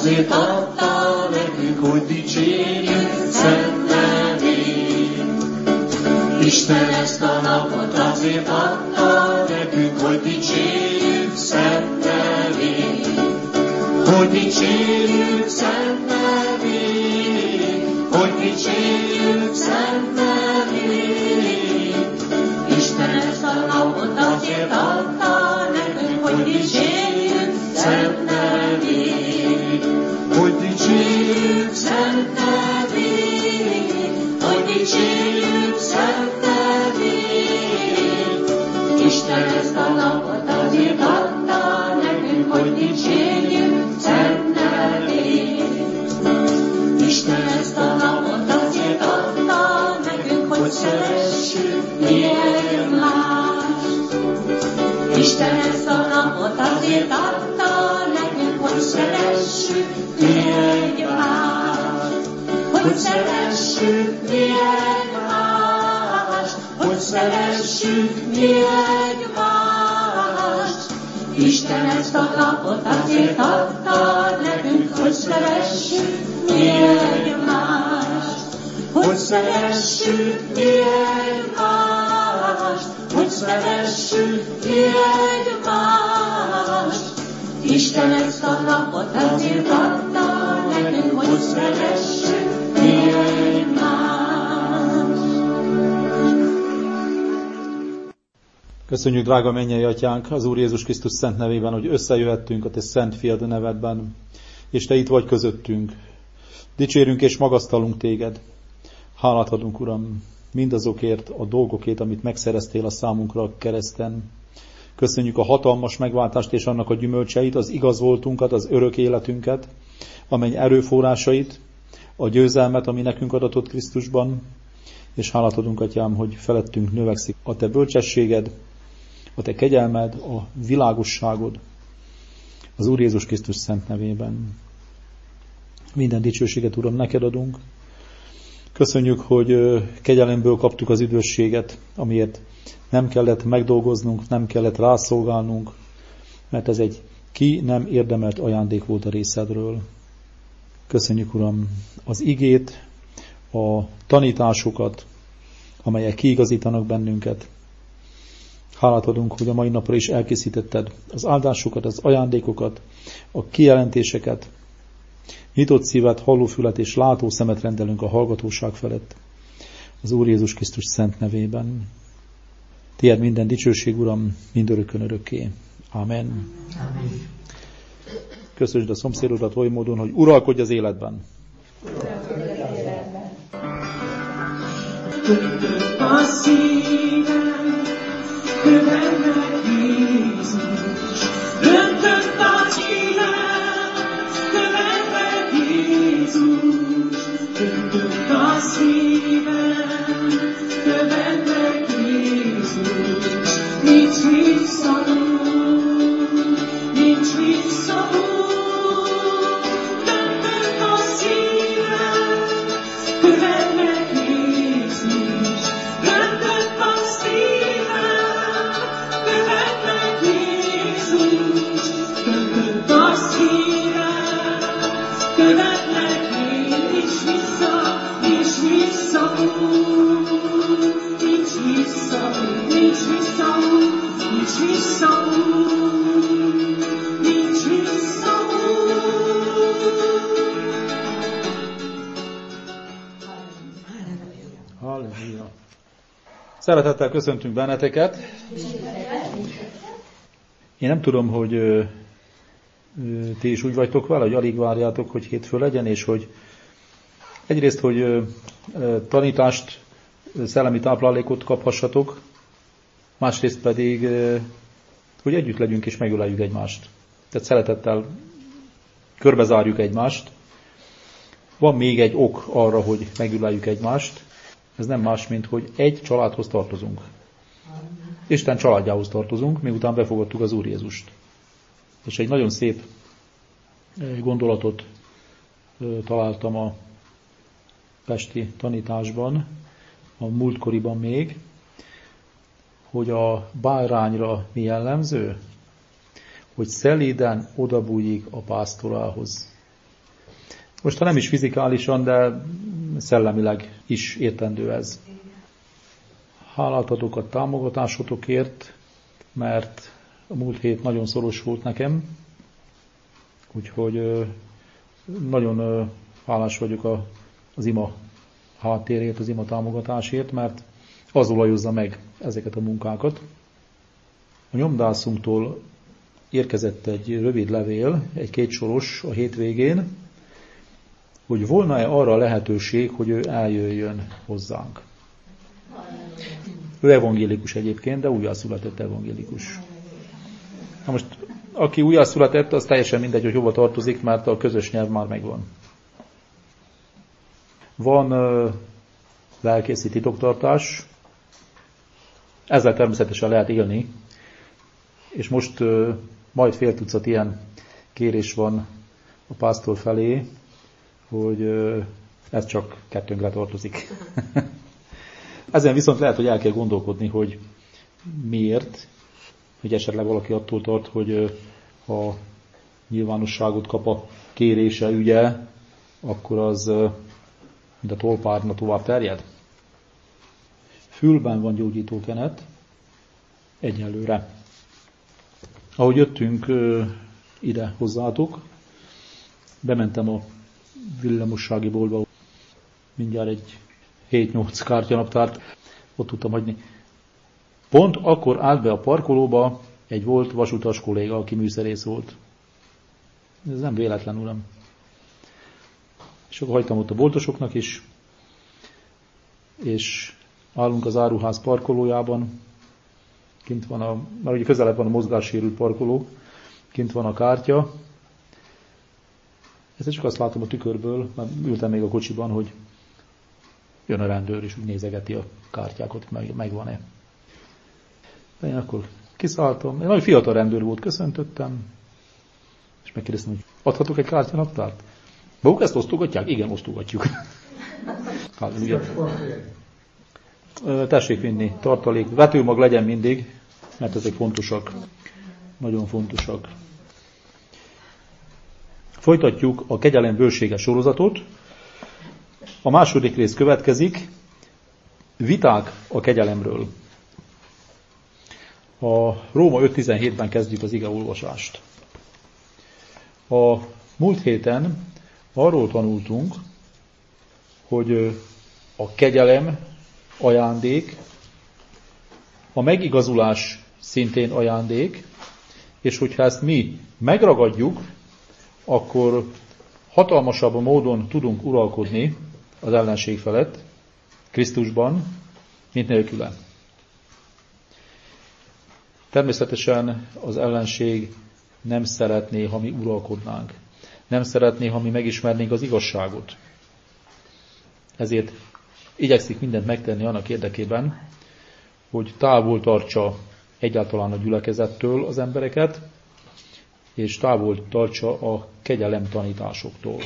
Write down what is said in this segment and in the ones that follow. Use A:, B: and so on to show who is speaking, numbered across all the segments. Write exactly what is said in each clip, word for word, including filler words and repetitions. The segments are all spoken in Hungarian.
A: azért adta nekünk, hogy dicsérjük szent nevét. Isten ezt a napot azért adta nekünk, hogy dicsérjük szent nevét. Hogy dicsérjük szent nevét, hogy dicsérjük szent nevét. Isten ezt a napot azért adta nekünk, hogy dicsérjük szent nevét. Hogy dicsérjük szent nevét, hogy dicsérjük szent nevét. Isten ezt a napot azért adta nekünk, hogy dicsérjük szent nevét. Isten ezt a napot azért adta nekünk, hogy szeressük mi egymást. Isten ezt a napot azért adta nekünk, hogy szeressük mi egymást. Hogy szeressük mi egymást, hogy szeressük mi egymást. Isten ezt a napot azért adta nekünk, hogy szeressük mi egymást. Hogy szeressük mi egymást, hogy szeressük mi egymást. Isten ezt a napot azért adta nekünk, hogy szeressük mi egymást.
B: Köszönjük, drága mennyei Atyánk, az Úr Jézus Krisztus szent nevében, hogy összejöhettünk a Te szent fiad nevedben, és Te itt vagy közöttünk. Dicsérünk és magasztalunk Téged. Hálát adunk, Uram, mindazokért a dolgokért, amit megszereztél a számunkra a kereszten. Köszönjük a hatalmas megváltást és annak a gyümölcseit, az igaz voltunkat, az örök életünket, amely erőforrásait, a győzelmet, ami nekünk adatott Krisztusban, és hálát adunk, Atyám, hogy felettünk növekszik a Te bölcsességed, a Te kegyelmed, a világosságod, az Úr Jézus Krisztus szent nevében. Minden dicsőséget, Uram, neked adunk. Köszönjük, hogy kegyelemből kaptuk az üdvösséget, amiért nem kellett megdolgoznunk, nem kellett rászolgálnunk, mert ez egy ki nem érdemelt ajándék volt a részedről. Köszönjük, Uram, az igét, a tanításokat, amelyek kiigazítanak bennünket. Hálát adunk, hogy a mai napra is elkészítetted az áldásokat, az ajándékokat, a kijelentéseket. Nyitott szívet, hallófület és látószemet rendelünk a hallgatóság felett. Az Úr Jézus Krisztus szent nevében. Tiéd minden dicsőség, Uram, mindörökkön örökké. Amen. Amen. Köszönjük a szomszédodat oly módon, hogy uralkodj az életben.
A: A szívem, követ Jézus, döntött a szívem, követ Jézus, döntött a szívem, követ Jézus, nincs visszaút, nincs visszaút, döntött a szívem, követ Jézus, döntött a szívem, követ Jézus, döntött a szívem, követ nincs vissza, nincs visszaút, nincs visszaút, nincs visszaút, nincs visszaút, nincs visszaút.
B: Halleluja. Szeretettel köszöntünk benneteket. Én nem tudom, hogy ö, ö, ti is úgy vagytok vele, hogy alig várjátok, hogy hétfő legyen, és hogy egyrészt, hogy ö, ö, tanítást, szellemi táplálékot kaphassatok, másrészt pedig, ö, hogy együtt legyünk és megöleljük egymást. Tehát szeretettel körbezárjuk egymást. Van még egy ok arra, hogy megöleljük egymást. Ez nem más, mint hogy egy családhoz tartozunk. Isten családjához tartozunk, miután befogadtuk az Úr Jézust. És egy nagyon szép gondolatot találtam a pesti tanításban, a múltkoriban még, hogy a bárányra mi jellemző? Hogy szelíden odabújik a pásztorához. Most ha nem is fizikálisan, de szellemileg is értendő ez. Hálát adok a támogatásotokért, mert a múlt hét nagyon szoros volt nekem, úgyhogy nagyon hálás vagyok az ima háttérért, az ima támogatásért, mert az olajozza meg ezeket a munkákat. A nyomdászunktól érkezett egy rövid levél, egy kétsoros a hétvégén, hogy volna-e arra lehetőség, hogy ő eljöjjön hozzánk. Ő evangélikus egyébként, de újjászületett evangélikus. Na most, aki újjászületett, az teljesen mindegy, hogy hova tartozik, mert a közös nyelv már megvan. Van uh, lelkészi titoktartás, ezzel természetesen lehet élni, és most uh, majd fél tucat ilyen kérés van a pásztor felé, hogy uh, ez csak kettőnkre tartozik. Ezen viszont lehet, hogy el kell gondolkodni, hogy miért, hogy esetleg valaki attól tart, hogy uh, ha nyilvánosságot kap a kérése ügye, akkor az uh, mint a tolpárna tovább terjed. Fülben van gyógyítókenet, egyelőre. Ahogy jöttünk uh, ide hozzátok, bementem a villamossági boltba, mindjárt egy hét-nyolc kártyanaptárt ott tudtam hagyni. Pont akkor állt be a parkolóba egy volt vasutas kolléga, aki műszerész volt. Ez nem véletlen, uram. És akkor hagytam ott a boltosoknak is, és állunk az áruház parkolójában, kint van a, mert ugye közelebb van a mozgássérült parkoló, kint van a kártya. Ezt csak azt látom a tükörből, mert ültem még a kocsiban, hogy jön a rendőr, és úgy nézegeti a kártyákat, meg, megvan-e. De én akkor kiszálltam, egy nagyon fiatal rendőr volt, köszöntöttem, és megkérdeztem, hogy adhatok egy kártyanaptárt? Maguk ezt osztogatják? Igen, osztogatjuk. Hát, ugye. Tessék vinni, tartalék. Vetőmag legyen mindig, mert ezek fontosak. Nagyon fontosak. Folytatjuk a kegyelem bősége sorozatot. A második rész következik. Viták a kegyelemről. A Róma öt tizenhétben kezdjük az igeolvasást. A múlt héten arról tanultunk, hogy a kegyelem ajándék, a megigazulás szintén ajándék, és hogyha ezt mi megragadjuk, akkor hatalmasabb módon tudunk uralkodni az ellenség felett, Krisztusban, mint nélküle. Természetesen az ellenség nem szeretné, ha mi uralkodnánk. Nem szeretné, ha mi megismernénk az igazságot. Ezért igyekszik mindent megtenni annak érdekében, hogy távol tartsa egyáltalán a gyülekezettől az embereket, és távol tartsa a kegyelem tanításoktól.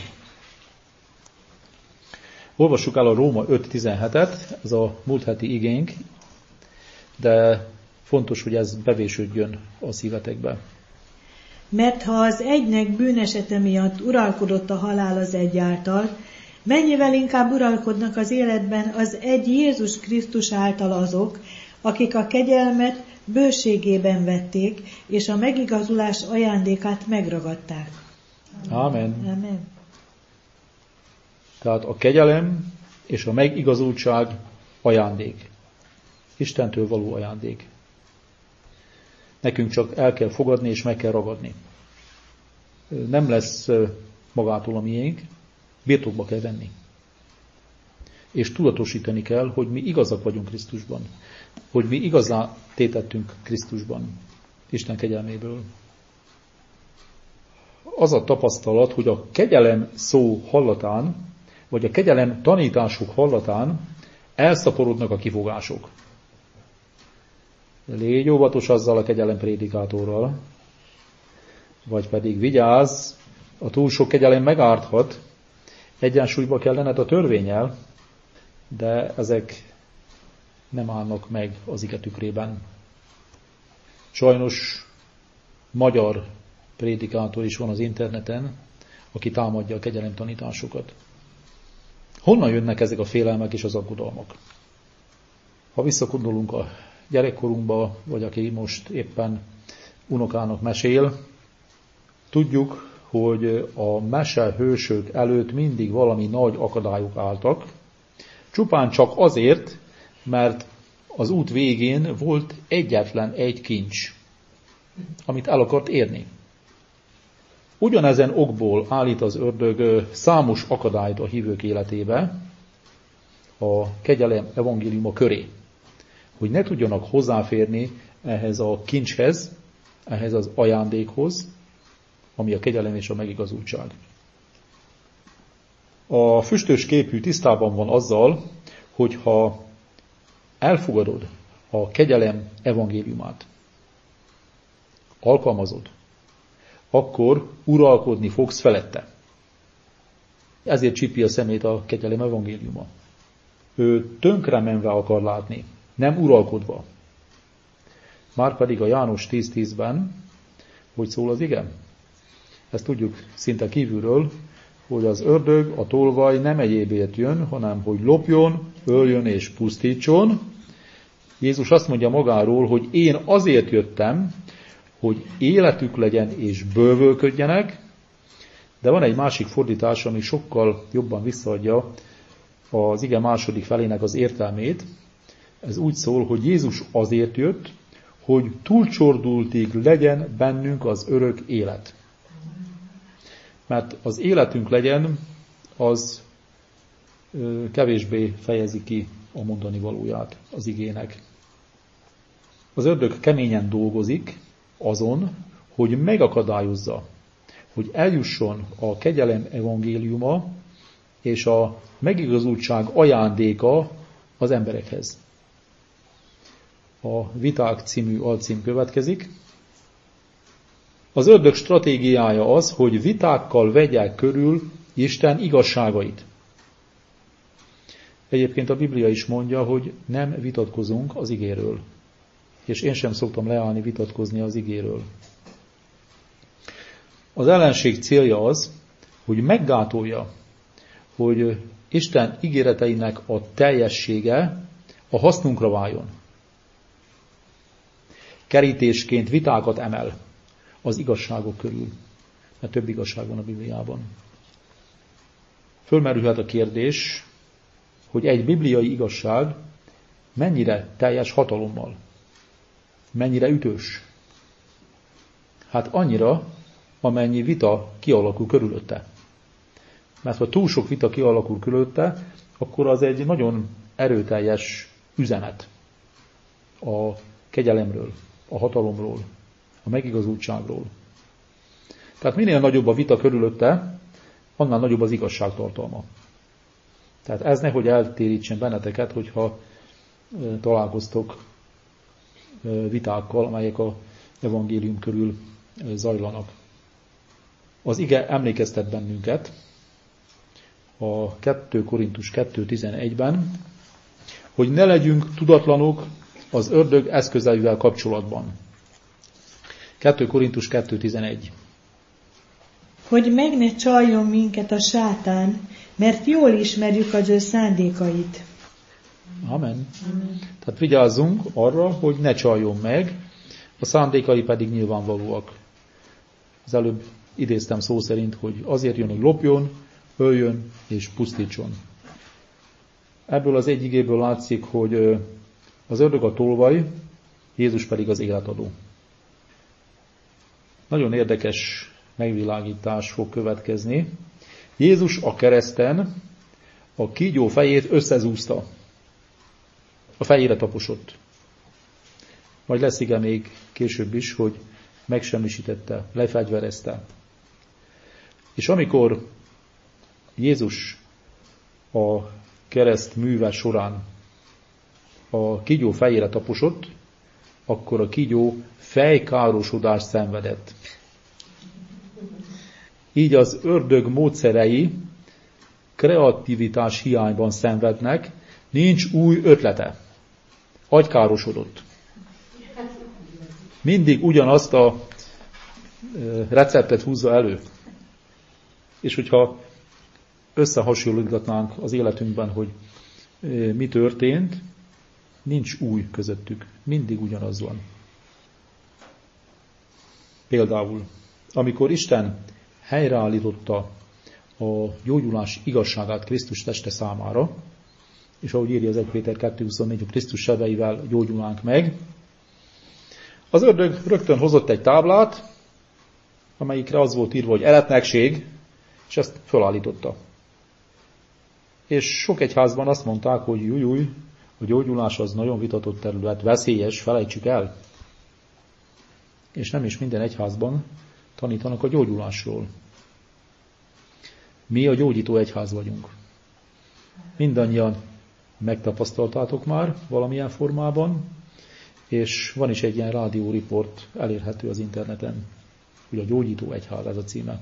B: Olvassuk el a Róma öt tizenhetet, ez a múlt heti igénk, de fontos, hogy ez bevésődjön a szívetekbe.
C: Mert ha az egynek bűnesete miatt uralkodott a halál az egy által, mennyivel inkább uralkodnak az életben az egy Jézus Krisztus által azok, akik a kegyelmet bőségében vették, és a megigazulás ajándékát megragadták.
B: Ámen.
C: Ámen.
B: Tehát a kegyelem és a megigazultság ajándék. Istentől való ajándék. Nekünk csak el kell fogadni és meg kell ragadni. Nem lesz magától a miénk, birtokba kell venni. És tudatosítani kell, hogy mi igazak vagyunk Krisztusban. Hogy mi igazá tétettünk Krisztusban, Isten kegyelméből. Az a tapasztalat, hogy a kegyelem szó hallatán, vagy a kegyelem tanítások hallatán elszaporodnak a kifogások. Légy óvatos azzal a kegyelem prédikátorral, vagy pedig vigyázz, a túl sok kegyelem megárthat, egyensúlyba kell lenned a törvénnyel, de ezek nem állnak meg az ige tükrében. Sajnos magyar prédikátor is van az interneten, aki támadja a kegyelem tanításokat. Honnan jönnek ezek a félelmek és az aggodalmak? Ha visszakondolunk a gyerekkorunkba, vagy aki most éppen unokának mesél, tudjuk, hogy a mesehősök előtt mindig valami nagy akadályok álltak, csupán csak azért, mert az út végén volt egyetlen egy kincs, amit el akart érni. Ugyanezen okból állít az ördög számos akadályt a hívők életébe, a kegyelem evangéliuma köré, hogy ne tudjanak hozzáférni ehhez a kincshez, ehhez az ajándékhoz, ami a kegyelem és a megigazultság. A füstös képű tisztában van azzal, hogy ha elfogadod a kegyelem evangéliumát, alkalmazod, akkor uralkodni fogsz felette. Ezért csípi a szemét a kegyelem evangéliuma. Ő tönkre menve akar látni, nem uralkodva. Márpedig a János tíz tízben, hogy szól az ige? Ezt tudjuk szinte kívülről, hogy az ördög, a tolvaj nem egyébért jön, hanem hogy lopjon, öljön és pusztítson. Jézus azt mondja magáról, hogy én azért jöttem, hogy életük legyen és bővölködjenek, de van egy másik fordítás, ami sokkal jobban visszaadja az ige második felének az értelmét. Ez úgy szól, hogy Jézus azért jött, hogy túlcsordultig legyen bennünk az örök élet. Mert az életünk legyen, az kevésbé fejezi ki a mondani valóját az igének. Az ördög keményen dolgozik azon, hogy megakadályozza, hogy eljusson a kegyelem evangéliuma és a megigazultság ajándéka az emberekhez. A Viták című alcím következik. Az ördög stratégiája az, hogy vitákkal vegye körül Isten igazságait. Egyébként a Biblia is mondja, hogy nem vitatkozunk az igéről. És én sem szoktam leállni vitatkozni az igéről. Az ellenség célja az, hogy meggátolja, hogy Isten ígéreteinek a teljessége a hasznunkra váljon. Kerítésként vitákat emel az igazságok körül, mert több igazság van a Bibliában. Fölmerülhet a kérdés, hogy egy bibliai igazság mennyire teljes hatalommal, mennyire ütős. Hát annyira, amennyi vita kialakul körülötte. Mert ha túl sok vita kialakul körülötte, akkor az egy nagyon erőteljes üzenet a kegyelemről, a hatalomról, a megigazultságról. Tehát minél nagyobb a vita körülötte, annál nagyobb az igazság tartalma. Tehát ez nehogy eltérítsen benneteket, hogyha találkoztok vitákkal, amelyek a evangélium körül zajlanak. Az ige emlékeztet bennünket a kettő Korintus kettő tizenegyben, hogy ne legyünk tudatlanok az ördög eszközeivel kapcsolatban. kettő Korintus kettő tizenegy.
C: Hogy meg ne csaljon minket a sátán, mert jól ismerjük az ő szándékait.
B: Amen. Amen. Tehát vigyázzunk arra, hogy ne csaljon meg, a szándékai pedig nyilvánvalóak. Az előbb idéztem szó szerint, hogy azért jön, hogy lopjon, öljön és pusztítson. Ebből az egy igéből látszik, hogy az ördög a tolvaj, Jézus pedig az életadó. Nagyon érdekes megvilágítás fog következni. Jézus a kereszten a kígyó fejét összezúzta. A fejére taposott. Majd lesz ige még később is, hogy megsemmisítette, lefegyverezte. És amikor Jézus a kereszt műve során a kígyó fejére taposott, akkor a kígyó fejkárosodást szenvedett. Így az ördög módszerei kreativitás hiányban szenvednek, nincs új ötlete. Agykárosodott. Mindig ugyanazt a receptet húzza elő. És hogyha összehasonlítgatnánk az életünkben, hogy mi történt, nincs új közöttük. Mindig ugyanaz van. Például, amikor Isten helyreállította a gyógyulás igazságát Krisztus teste számára, és ahogy írja az egy Péter kettő huszonnégy, hogy Krisztus sebeivel gyógyulnánk meg, az ördög rögtön hozott egy táblát, amelyikre az volt írva, hogy eretnekség, és ezt felállította. És sok egyházban azt mondták, hogy jújjúj, a gyógyulás az nagyon vitatott terület, veszélyes, felejtsük el. És nem is minden egyházban tanítanak a gyógyulásról. Mi a gyógyító egyház vagyunk. Mindannyian megtapasztaltátok már valamilyen formában, és van is egy ilyen rádióriport elérhető az interneten, hogy a gyógyító egyház, ez a címe.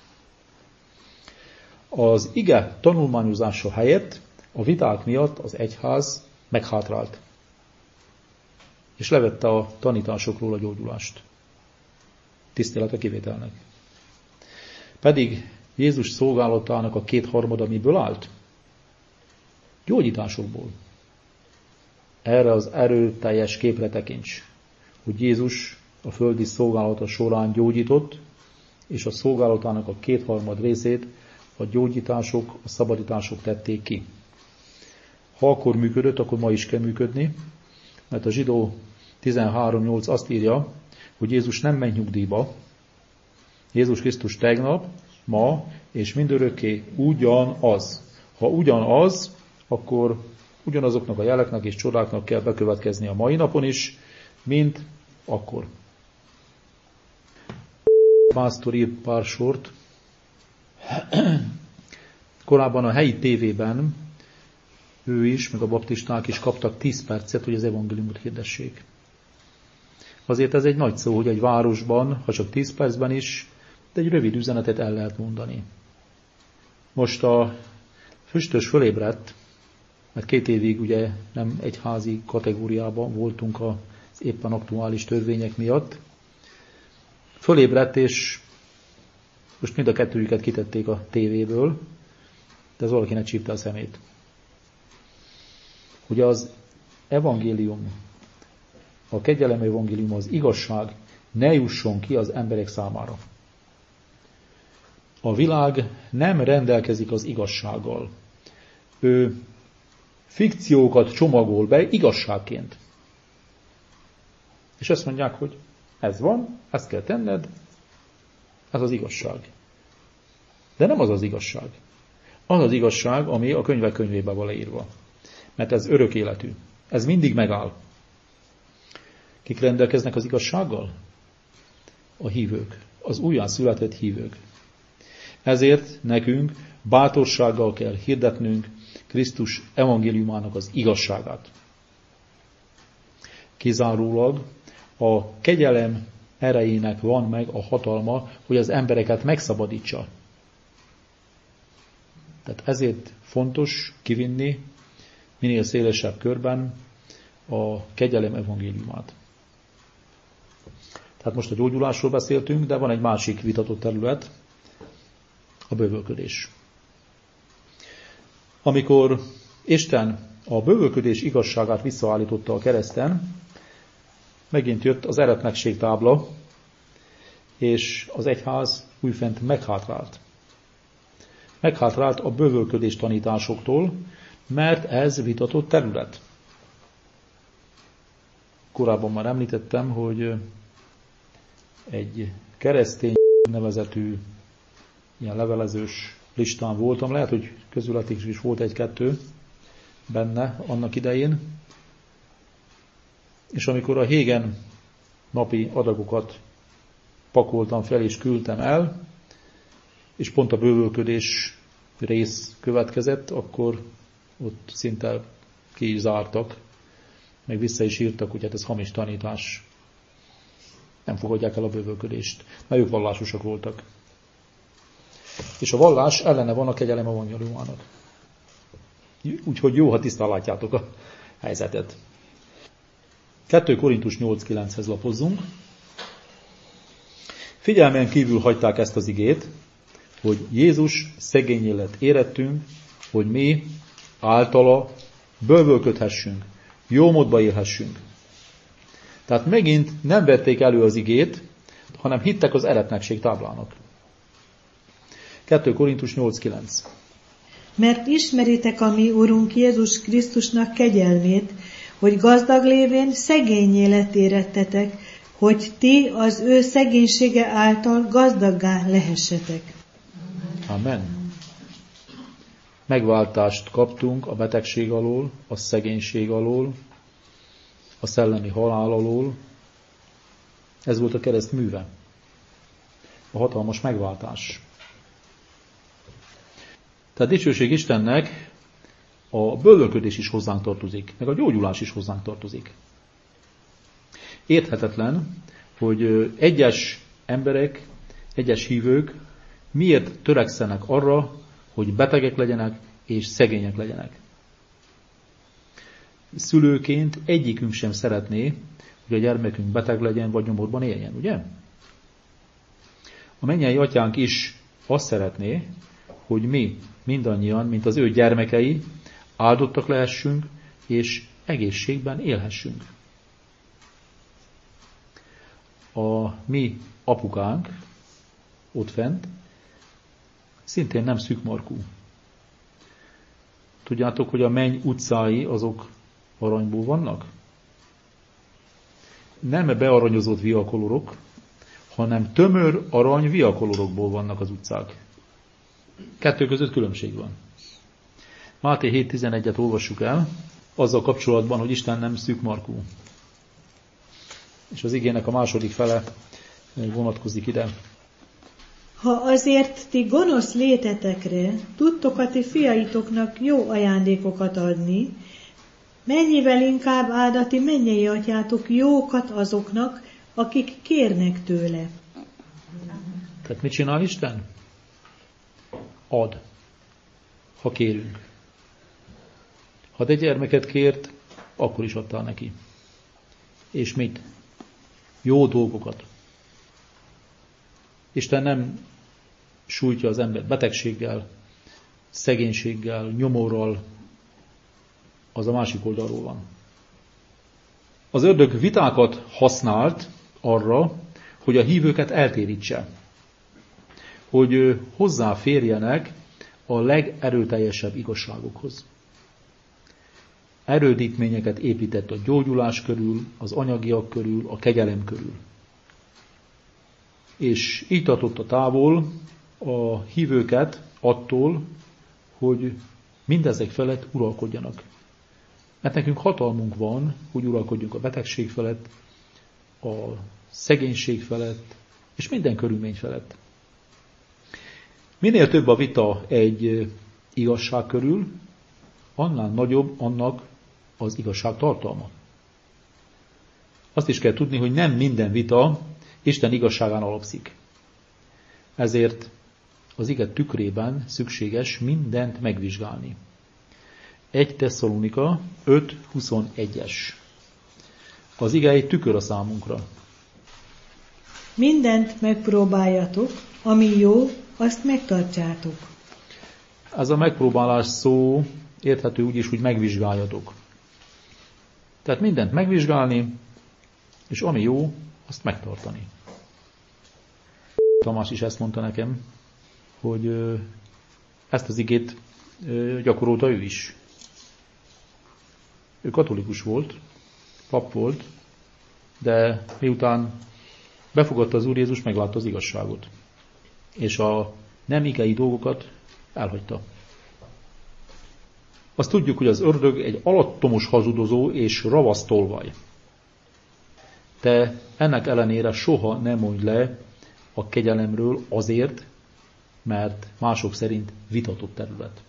B: Az ige tanulmányozása helyett a viták miatt az egyház meghátrált, és levette a tanításokról a gyógyulást. Tisztelet a kivételnek. Pedig Jézus szolgálatának a kétharmada miből állt? Gyógyításokból. Erre az erőteljes képre tekints, hogy Jézus a földi szolgálata során gyógyított, és a szolgálatának a kétharmad részét a gyógyítások, a szabadítások tették ki. Ha akkor működött, akkor ma is kell működni, mert a zsidó tizenhárom nyolc azt írja, hogy Jézus nem ment nyugdíjba. Jézus Krisztus tegnap, ma és mindörökké ugyanaz. Ha ugyanaz, akkor ugyanazoknak a jeleknek és csodáknak kell bekövetkezni a mai napon is, mint akkor. Pásztor írt pár sort. Korábban a helyi tévében ő is, meg a baptisták is kaptak tíz percet, hogy az evangéliumot hirdessék. Azért ez egy nagy szó, hogy egy városban, ha csak tíz percben is, de egy rövid üzenetet el lehet mondani. Most a füstös fölébredt, mert két évig ugye nem egyházi kategóriában voltunk az éppen aktuális törvények miatt. Fölébredt, és most mind a kettőjüket kitették a tévéből, de ez valakinek csípte a szemét. Ugye az evangélium, a kegyelem evangélium, az igazság ne jusson ki az emberek számára. A világ nem rendelkezik az igazsággal. Ő fikciókat csomagol be igazságként. És azt mondják, hogy ez van, ezt kell tenned, ez az igazság. De nem az az igazság. Az az igazság, ami a könyvek könyvébe van leírva. Mert ez örök életű. Ez mindig megáll. Kik rendelkeznek az igazsággal? A hívők. Az újjászületett hívők. Ezért nekünk bátorsággal kell hirdetnünk Krisztus evangéliumának az igazságát. Kizárólag a kegyelem erejének van meg a hatalma, hogy az embereket megszabadítsa. Tehát ezért fontos kivinni minél szélesebb körben a kegyelem evangéliumát. Tehát most a gyógyulásról beszéltünk, de van egy másik vitatott terület, a bővölködés. Amikor Isten a bővölködés igazságát visszaállította a kereszten, megint jött az eretnekség tábla, és az egyház újfent meghátrált. Meghátrált a bővölködés tanításoktól, mert ez vitatott terület. Korábban már említettem, hogy egy keresztény nevezetű ilyen levelezős listán voltam, lehet, hogy közületik is volt egy-kettő benne annak idején, és amikor a Hégen napi adagokat pakoltam fel és küldtem el, és pont a bővölködés rész következett, akkor ott szinte ki is zártak, meg vissza is írtak, hogy hát ez hamis tanítás. Nem fogadják el a bővölködést, mert ők vallásosak voltak. És a vallás ellene van a kegyelem evangéliumának. Úgyhogy jó, ha tisztán látjátok a helyzetet. kettő Korintus nyolc kilenchez lapozzunk. Figyelmen kívül hagyták ezt az igét, hogy Jézus szegényé lett érettünk, hogy mi általa bővölködhessünk, jó módba élhessünk. Tehát megint nem vették elő az igét, hanem hittek az eretnekség táblának. kettő Korintus nyolc kilenc.
C: Mert ismeritek a mi Urunk Jézus Krisztusnak kegyelmét, hogy gazdag lévén szegényé lett érettetek, hogy ti az ő szegénysége által gazdaggá lehessetek.
B: Amen. Megváltást kaptunk a betegség alól, a szegénység alól, a szellemi halál alól. Ez volt a kereszt műve. A hatalmas megváltás. Tehát dicsőség Istennek, a bővölködés is hozzánk tartozik, meg a gyógyulás is hozzánk tartozik. Érthetetlen, hogy egyes emberek, egyes hívők miért törekszenek arra, hogy betegek legyenek és szegények legyenek. Szülőként egyikünk sem szeretné, hogy a gyermekünk beteg legyen, vagy nyomorban éljen, ugye? A mennyei atyánk is azt szeretné, hogy mi mindannyian, mint az ő gyermekei, áldottak lehessünk, és egészségben élhessünk. A mi apukánk ott fent szintén nem szűkmarkú. Tudjátok, hogy a menny utcái azok aranyból vannak? Nem bearanyozott viakolorok, hanem tömör arany viakolorokból vannak az utcák. Kettő között különbség van. Máté hét tizenegyet olvassuk el, azzal kapcsolatban, hogy Isten nem szűkmarkú. És az igének a második fele vonatkozik ide.
C: Ha azért ti gonosz létetekre tudtok a ti fiaitoknak jó ajándékokat adni, mennyivel inkább áld a ti mennyei atyátok jókat azoknak, akik kérnek tőle.
B: Tehát mit csinál Isten? Ad, ha kérünk. Ha te gyermeket kért, akkor is adtál neki. És mit? Jó dolgokat. Isten nem sújtja az embert betegséggel, szegénységgel, nyomorral, az a másik oldalról van. Az ördög vitákat használt arra, hogy a hívőket eltérítse. Hogy hozzáférjenek a legerőteljesebb igazságokhoz. Erődítményeket épített a gyógyulás körül, az anyagiak körül, a kegyelem körül. És így tartotta távol a hívőket attól, hogy mindezek felett uralkodjanak. Mert nekünk hatalmunk van, hogy uralkodjunk a betegség felett, a szegénység felett, és minden körülmény felett. Minél több a vita egy igazság körül, annál nagyobb annak az igazság tartalma. Azt is kell tudni, hogy nem minden vita Isten igazságán alapszik. Ezért az ige tükrében szükséges mindent megvizsgálni. egy Tesszalonika öt huszonegyes. Az ige egy tükör a számunkra.
C: Mindent megpróbáljatok, ami jó, azt megtartsátok.
B: Ez a megpróbálás szó érthető úgy is, hogy megvizsgáljatok. Tehát mindent megvizsgálni, és ami jó, azt megtartani. Tamás is ezt mondta nekem, hogy ezt az igét gyakorolta ő is. Ő katolikus volt, pap volt, de miután befogadta az Úr Jézus, meglátta az igazságot. És a nem igei dolgokat elhagyta. Azt tudjuk, hogy az ördög egy alattomos hazudozó és ravasz tolvaj. De ennek ellenére soha nem mondj le a kegyelemről azért, mert mások szerint vitatott terület.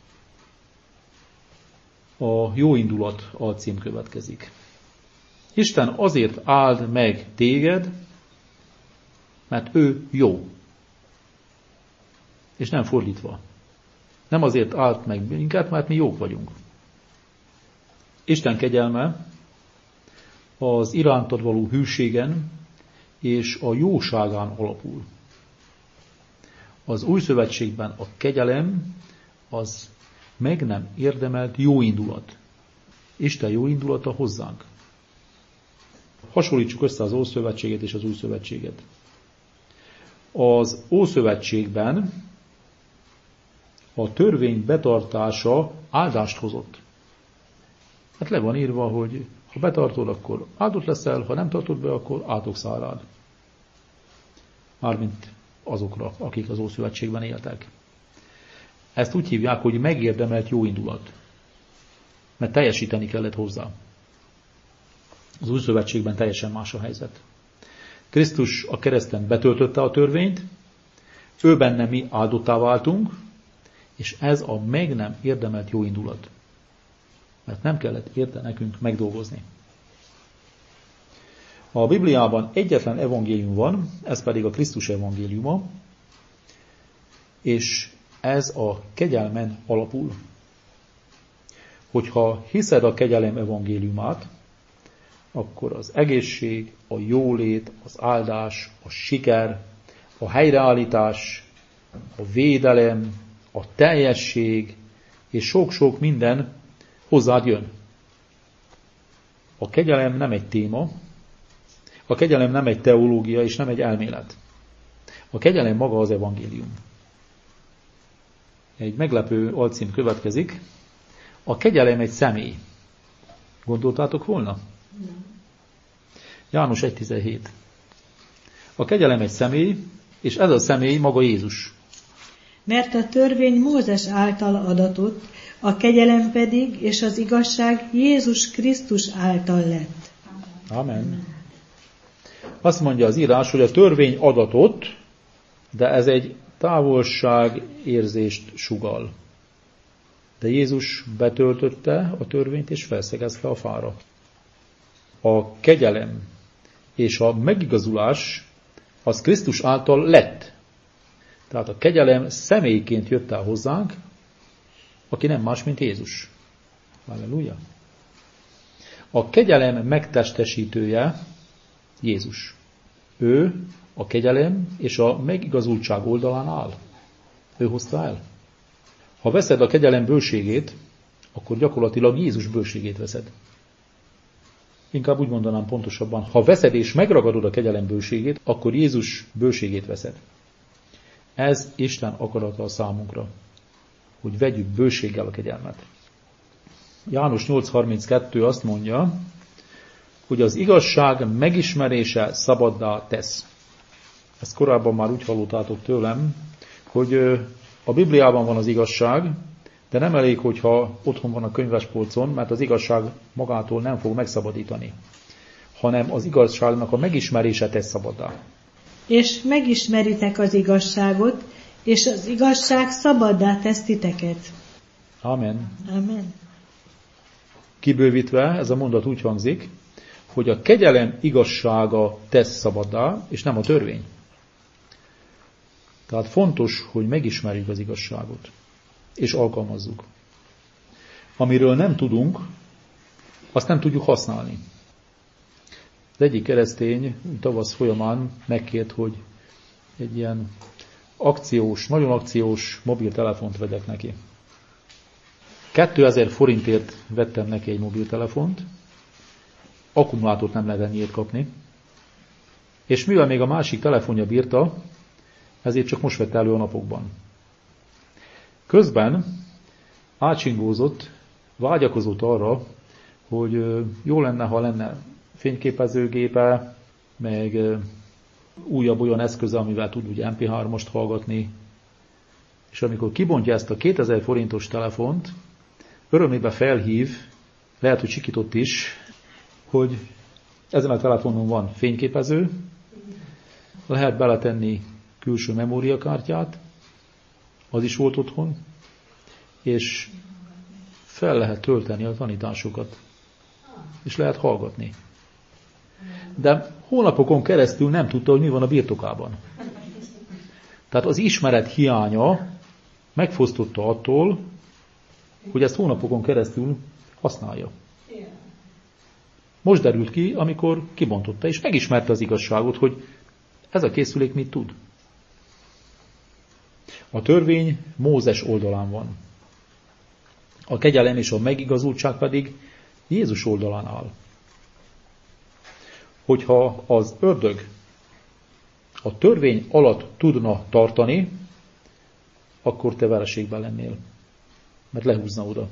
B: A jó indulat alcím következik. Isten azért áld meg téged, mert ő jó. És nem fordítva. Nem azért áld meg minket, mert mi jók vagyunk. Isten kegyelme az irántad való hűségen és a jóságán alapul. Az új szövetségben a kegyelem az meg nem érdemelt jó indulat. Isten jó indulata hozzánk. Hasonlítsuk össze az Ószövetséget és az Új Szövetséget. Az Ószövetségben a törvény betartása áldást hozott. Hát le van írva, hogy ha betartod, akkor áldott leszel, ha nem tartod be, akkor áldogsz rád. Mármint azokra, akik az Ószövetségben éltek. Ezt úgy hívják, hogy megérdemelt jó indulat. Mert teljesíteni kellett hozzá. Az Új Szövetségben teljesen más a helyzet. Krisztus a kereszten betöltötte a törvényt, ő benne mi áldottá váltunk, és ez a meg nem érdemelt jó indulat. Mert nem kellett érte nekünk megdolgozni. A Bibliában egyetlen evangélium van, ez pedig a Krisztus evangéliuma, és ez a kegyelmen alapul. Hogyha hiszed a kegyelem evangéliumát, akkor az egészség, a jólét, az áldás, a siker, a helyreállítás, a védelem, a teljesség és sok-sok minden hozzád jön. A kegyelem nem egy téma, a kegyelem nem egy teológia és nem egy elmélet. A kegyelem maga az evangélium. Egy meglepő alcím következik. A kegyelem egy személy. Gondoltátok volna? János egy tizenhét. A kegyelem egy személy, és ez a személy maga Jézus.
C: Mert a törvény Mózes által adatott, a kegyelem pedig és az igazság Jézus Krisztus által lett.
B: Amen. Azt mondja az írás, hogy a törvény adatott, de ez egy távolságérzést sugall. De Jézus betöltötte a törvényt és felszegezte a fára. A kegyelem és a megigazulás az Krisztus által lett. Tehát a kegyelem személyként jött el hozzánk, aki nem más, mint Jézus. Halleluja! A kegyelem megtestesítője Jézus. Ő a kegyelem és a megigazultság oldalán áll. Ő hozta el. Ha veszed a kegyelem bőségét, akkor gyakorlatilag Jézus bőségét veszed. Inkább úgy mondanám pontosabban, ha veszed és megragadod a kegyelem bőségét, akkor Jézus bőségét veszed. Ez Isten akarata a számunkra, hogy vegyük bőséggel a kegyelmet. János nyolc harminckettő azt mondja, hogy az igazság megismerése szabaddá tesz. Ezt korábban már úgy hallottátok tőlem, hogy a Bibliában van az igazság, de nem elég, hogyha otthon van a könyvespolcon, mert az igazság magától nem fog megszabadítani, hanem az igazságnak a megismerése tesz szabaddá.
C: És megismeritek az igazságot, és az igazság szabaddá tesz titeket.
B: Amen.
C: Amen.
B: Kibővítve ez a mondat úgy hangzik, hogy a kegyelem igazsága tesz szabaddá, és nem a törvény. Tehát fontos, hogy megismerjük az igazságot, és alkalmazzuk. Amiről nem tudunk, azt nem tudjuk használni. Az egyik keresztény tavasz folyamán megkért, hogy egy ilyen akciós, nagyon akciós mobiltelefont vegyek neki. kétezer forintért vettem neki egy mobiltelefont, akkumulátort nem lehet ennyiért kapni, és mivel még a másik telefonja bírta, ezért csak most vette elő a napokban. Közben átsingózott, vágyakozott arra, hogy jó lenne, ha lenne fényképezőgépe, meg újabb olyan eszköze, amivel tud ugye em pé hármast hallgatni. És amikor kibontja ezt a kétezer forintos telefont, örömébe felhív, lehet, hogy sikított is, hogy ezen a telefonon van fényképező, lehet beletenni külső memóriakártyát, az is volt otthon, és fel lehet tölteni a tanításokat, és lehet hallgatni. De hónapokon keresztül nem tudta, hogy mi van a birtokában. Tehát az ismeret hiánya megfosztotta attól, hogy ezt hónapokon keresztül használja. Most derült ki, amikor kibontotta, és megismerte az igazságot, hogy ez a készülék mit tud. A törvény Mózes oldalán van. A kegyelem és a megigazultság pedig Jézus oldalán áll. Hogyha az ördög a törvény alatt tudna tartani, akkor te vereségben lennél, mert lehúzna oda.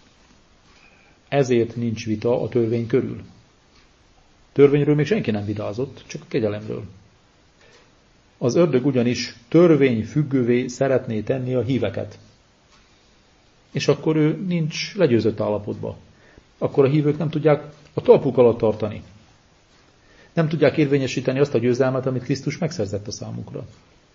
B: Ezért nincs vita a törvény körül. Törvényről még senki nem vitázott, csak a kegyelemről. Az ördög ugyanis törvényfüggővé szeretné tenni a híveket. És akkor ő nincs legyőzött állapotban. Akkor a hívők nem tudják a talpuk alatt tartani. Nem tudják érvényesíteni azt a győzelmet, amit Krisztus megszerzett a számukra.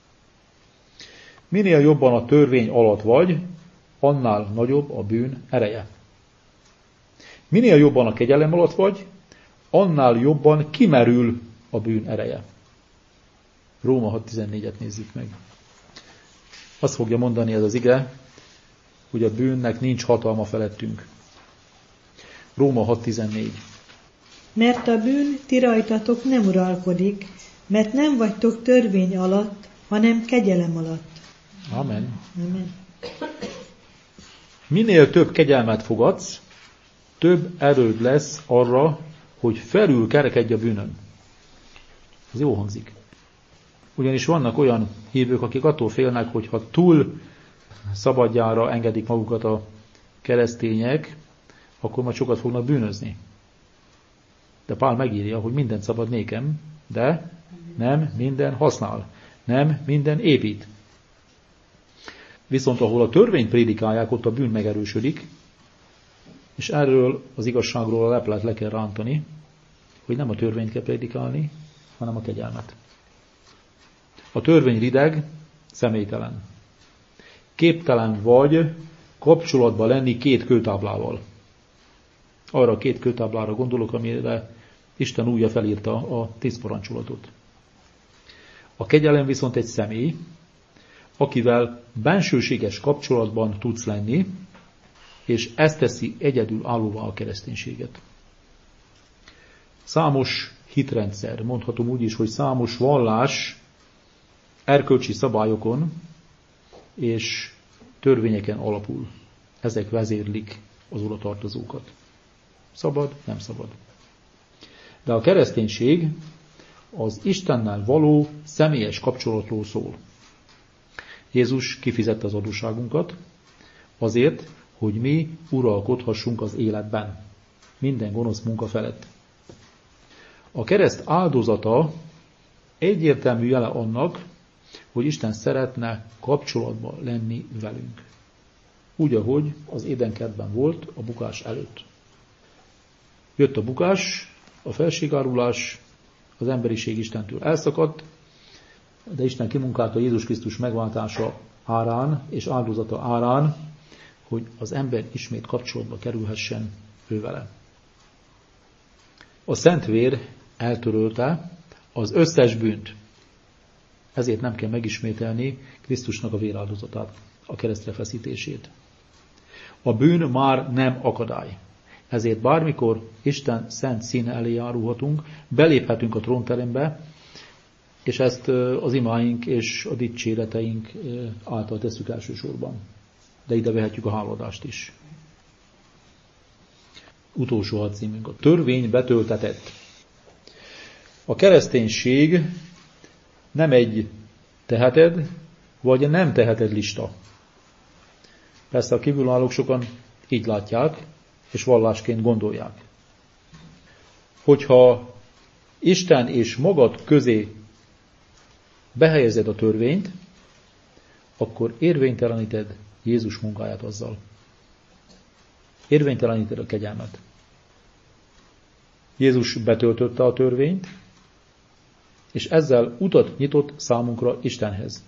B: Minél jobban a törvény alatt vagy, annál nagyobb a bűn ereje. Minél jobban a kegyelem alatt vagy, annál jobban kimerül a bűn ereje. Róma hat tizennégyet nézzük meg. Azt fogja mondani ez az ige, hogy a bűnnek nincs hatalma felettünk. Róma hat tizennégy.
C: Mert a bűn ti rajtatok nem uralkodik, mert nem vagytok törvény alatt, hanem kegyelem alatt.
B: Amen.
C: Amen.
B: Minél több kegyelmet fogadsz, több erőd lesz arra, hogy felül kerekedj a bűnön. Ez jó hangzik. Ugyanis vannak olyan hívők, akik attól félnek, hogy ha túl szabadjára engedik magukat a keresztények, akkor majd sokat fognak bűnözni. De Pál megírja, hogy mindent szabad nékem, de nem minden használ, nem minden épít. Viszont ahol a törvényt prédikálják, ott a bűn megerősödik, és erről az igazságról a leplet le kell rántani, hogy nem a törvényt kell prédikálni, hanem a kegyelmet. A törvény rideg, személytelen. Képtelen vagy kapcsolatban lenni két kőtáblával. Arra a két kőtáblára gondolok, amire Isten újja felírta a tíz parancsolatot. A kegyelem viszont egy személy, akivel bensőséges kapcsolatban tudsz lenni, és ezt teszi egyedül állóvá a kereszténységet. Számos hitrendszer, mondhatom úgy is, hogy számos vallás erkölcsi szabályokon és törvényeken alapul. Ezek vezérlik az odatartozókat. Szabad, nem szabad. De a kereszténység az Istennel való személyes kapcsolatról szól. Jézus kifizette az adósságunkat azért, hogy mi uralkodhassunk az életben, minden gonosz munka felett. A kereszt áldozata egyértelmű jele annak, hogy Isten szeretne kapcsolatban lenni velünk. Úgy, ahogy az Édenkertben volt a bukás előtt. Jött a bukás, a felségárulás, az emberiség Istentől elszakadt, de Isten kimunkálta Jézus Krisztus megváltása árán és áldozata árán, hogy az ember ismét kapcsolatba kerülhessen ő vele. A szent vér eltörölte az összes bűnt. Ezért nem kell megismételni Krisztusnak a véráldozatát, a keresztre feszítését. A bűn már nem akadály. Ezért bármikor Isten szent színe elé járulhatunk, beléphetünk a trónterembe, és ezt az imáink és a dicséreteink által tesszük elsősorban. De ide vehetjük a háladást is. Utolsó alcímünk a törvény betöltetett. A kereszténység nem egy teheted, vagy nem teheted lista. Persze a kívülállók sokan így látják, és vallásként gondolják. Hogyha Isten és magad közé behelyezed a törvényt, akkor érvényteleníted Jézus munkáját azzal. Érvényteleníted a kegyelmet. Jézus betöltötte a törvényt, és ezzel utat nyitott számunkra Istenhez.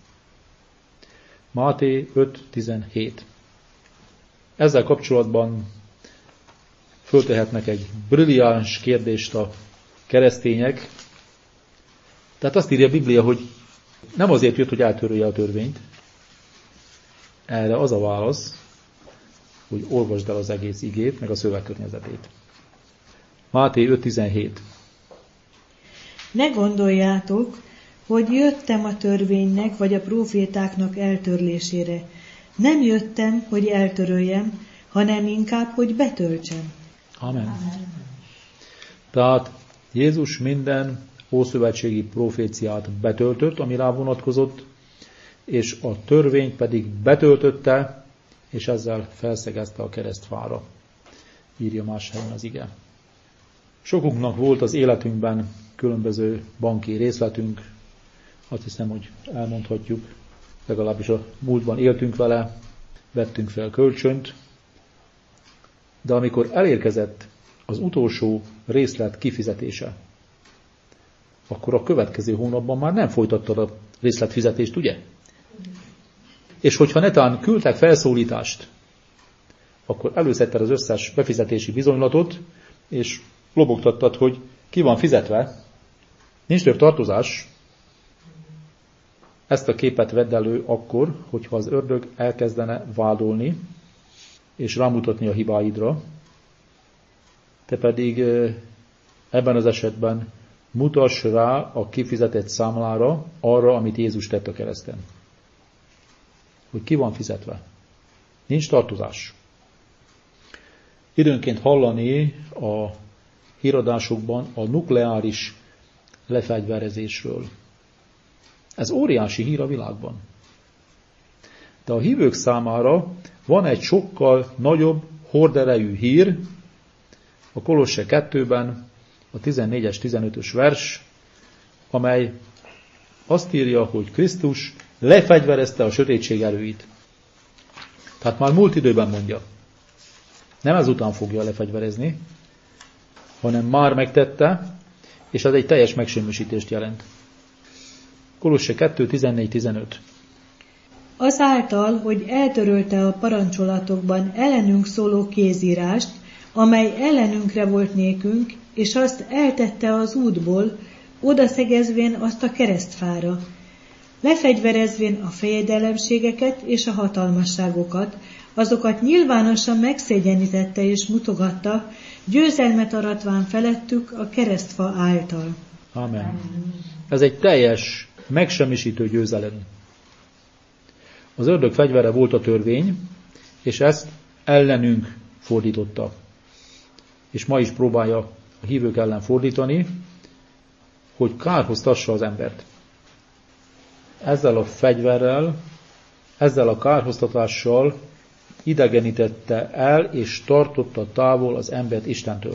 B: Máté öt tizenhét. Ezzel kapcsolatban föltehetnek egy brilliáns kérdést a keresztények. Tehát azt írja a Biblia, hogy nem azért jött, hogy eltörölje a törvényt. Erre az a válasz, hogy olvasd el az egész igét, meg a szövegkörnyezetét. Máté öt tizenhét.
C: Ne gondoljátok, hogy jöttem a törvénynek vagy a prófétáknak eltörlésére. Nem jöttem, hogy eltöröljem, hanem inkább, hogy betöltsem.
B: Amen. Amen. Tehát Jézus minden ószövetségi proféciát betöltött, ami rá vonatkozott, és a törvény pedig betöltötte, és ezzel felszegezte a keresztfára. Írja más helyen az ige. Sokunknak volt az életünkben különböző banki részletünk, azt hiszem, hogy elmondhatjuk, legalábbis a múltban éltünk vele, vettünk fel kölcsönt, de amikor elérkezett az utolsó részlet kifizetése, akkor a következő hónapban már nem folytattad a részletfizetést, ugye? És hogyha netán küldtek felszólítást, akkor előszedted az összes befizetési bizonylatot, és lobogtattad, hogy ki van fizetve, nincs több tartozás. Ezt a képet vedd elő akkor, hogyha az ördög elkezdene vádolni, és rámutatni a hibáidra, te pedig ebben az esetben mutass rá a kifizetett számlára arra, amit Jézus tett a kereszten. Hogy ki van fizetve. Nincs tartozás. Időnként hallani a híradásokban a nukleáris lefegyverezésről. Ez óriási hír a világban. De a hívők számára van egy sokkal nagyobb horderejű hír, a Kolosse kettőben, a tizennégyes tizenötös vers, amely azt írja, hogy Krisztus lefegyverezte a sötétség erőit. Tehát már múlt időben mondja. Nem ezután fogja lefegyverezni, hanem már megtette, és ez egy teljes megsemmisítést jelent. Kolosse kettő tizennégy tizenöt.
C: Azáltal, hogy eltörölte a parancsolatokban ellenünk szóló kézírást, amely ellenünkre volt nékünk, és azt eltette az útból, odaszegezvén azt a keresztfára, lefegyverezvén a fejedelemségeket és a hatalmasságokat, azokat nyilvánosan megszégyenítette és mutogatta, győzelmet aratván felettük a keresztfa által.
B: Amen. Ez egy teljes, megsemmisítő győzelem. Az ördög fegyvere volt a törvény, és ezt ellenünk fordította. És ma is próbálja a hívők ellen fordítani, hogy kárhoztassa az embert. Ezzel a fegyverrel, ezzel a kárhoztatással idegenítette el és tartotta távol az embert Istentől.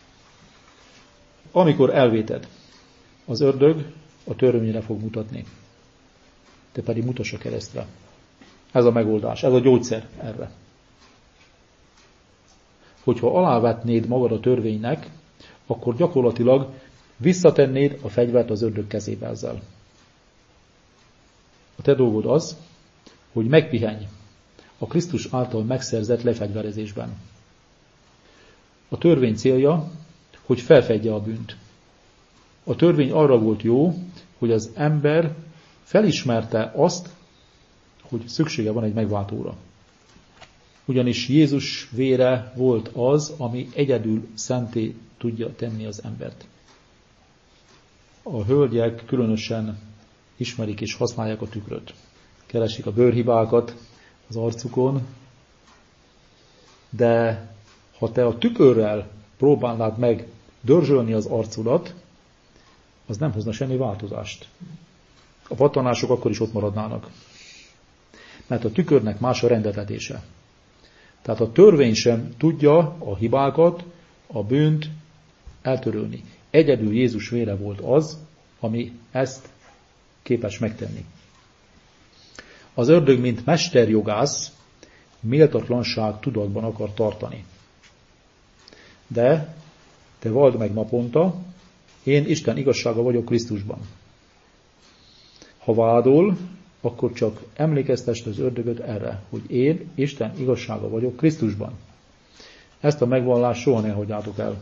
B: Amikor elvéted, az ördög a törvényre fog mutatni. Te pedig mutass a keresztre. Ez a megoldás, ez a gyógyszer erre. Hogyha alávetnéd magad a törvénynek, akkor gyakorlatilag visszatennéd a fegyvert az ördög kezébe ezzel. A te dolgod az, hogy megpihenj a Krisztus által megszerzett lefegyverezésben. A törvény célja, hogy felfedje a bűnt. A törvény arra volt jó, hogy az ember felismerte azt, hogy szüksége van egy megváltóra. Ugyanis Jézus vére volt az, ami egyedül szenté tudja tenni az embert. A hölgyek különösen ismerik és használják a tükröt. Keresik a bőrhibákat az arcukon, de ha te a tükörrel próbálnád meg dörzsölni az arcodat, az nem hozna semmi változást. A pattanások akkor is ott maradnának. Mert a tükörnek más a rendeltetése. Tehát a törvény sem tudja a hibákat, a bűnt eltörölni. Egyedül Jézus vére volt az, ami ezt képes megtenni. Az ördög, mint mesterjogász, méltatlanság tudatban akar tartani. De te vald meg naponta, én Isten igazsága vagyok Krisztusban. Ha vádol, akkor csak emlékeztesd az ördögöt erre, hogy én Isten igazsága vagyok Krisztusban. Ezt a megvallást soha ne hagyjátok el.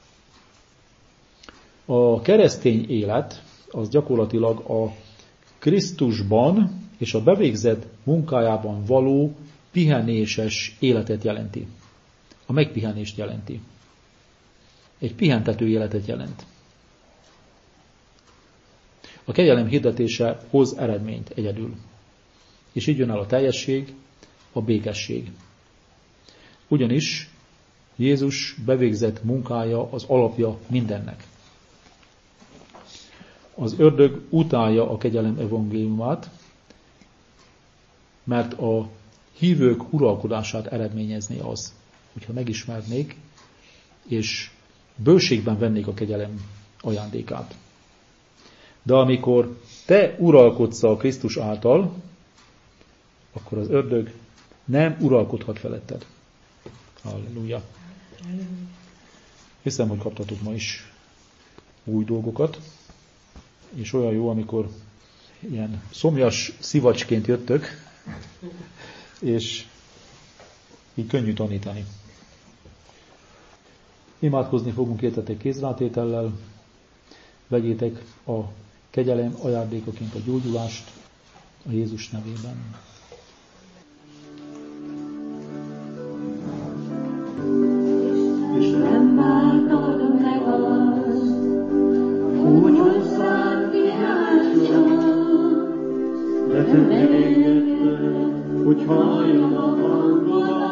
B: A keresztény élet az gyakorlatilag a Krisztusban és a bevégzett munkájában való pihenéses életet jelenti. A megpihenést jelenti. Egy pihentető életet jelent. A kegyelem hirdetése hoz eredményt egyedül. És így jön el a teljesség, a békesség. Ugyanis Jézus bevégzett munkája az alapja mindennek. Az ördög utálja a kegyelem evangéliumát, mert a hívők uralkodását eredményezné az, hogyha megismernék, és bőségben vennék a kegyelem ajándékát. De amikor te uralkodsz a Krisztus által, akkor az ördög nem uralkodhat feletted. Halleluja. Hiszem, hogy kaptatok ma is új dolgokat, és olyan jó, amikor ilyen szomjas szivacsként jöttök, és így könnyű tanítani. Imádkozni fogunk értetek kézrátétellel, vegyétek a kegyelem ajándékaként a gyógyulást a Jézus nevében.
A: És nem vártad meg azt, hogy hozzád kiáltsak, de te megengedted, hogy halljam a hangodat.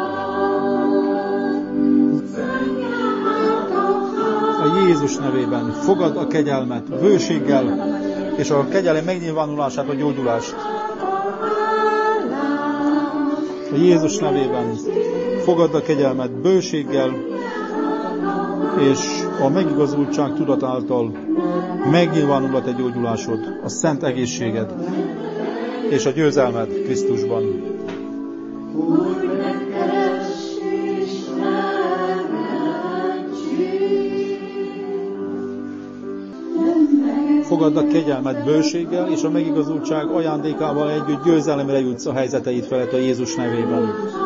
B: A Jézus nevében fogad a kegyelmet bőséggel, és a kegyelem megnyilvánulását, a gyógyulást. A Jézus nevében fogad a kegyelmet bőséggel, és a megigazultság tudat által megnyilvánul a te gyógyulásod, a szent egészséged, és a győzelmed Krisztusban. Fogadd a kegyelmet bőséggel, és a megigazultság ajándékával együtt győzelemre jutsz a helyzeteid felett a Jézus nevében.